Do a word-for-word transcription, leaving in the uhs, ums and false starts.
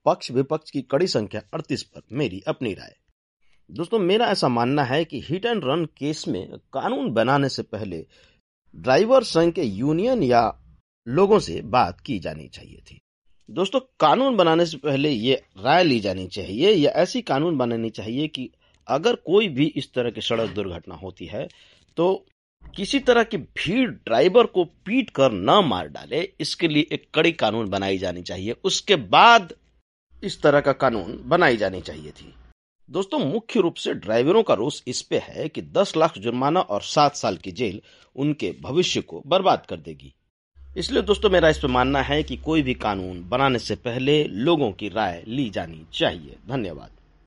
पक्ष विपक्ष की कड़ी संख्या अड़तीस पर मेरी अपनी राय। दोस्तों, मेरा ऐसा मानना है कि हिट एंड रन केस में कानून बनाने से पहले ड्राइवर संघ के यूनियन या लोगों से बात की जानी चाहिए थी। दोस्तों, कानून बनाने से पहले ये राय ली जानी चाहिए या ऐसी कानून बनानी चाहिए कि अगर कोई भी इस तरह की सड़क दुर्घटना होती है तो किसी तरह की भीड़ ड्राइवर को पीट कर न मार डाले, इसके लिए एक कड़ी कानून बनाई जानी चाहिए। उसके बाद इस तरह का कानून बनाई जानी चाहिए थी। दोस्तों, मुख्य रूप से ड्राइवरों का रोष इस पे है कि दस लाख जुर्माना और सात साल की जेल उनके भविष्य को बर्बाद कर देगी। इसलिए दोस्तों, मेरा इस पे मानना है कि कोई भी कानून बनाने से पहले लोगों की राय ली जानी चाहिए। धन्यवाद।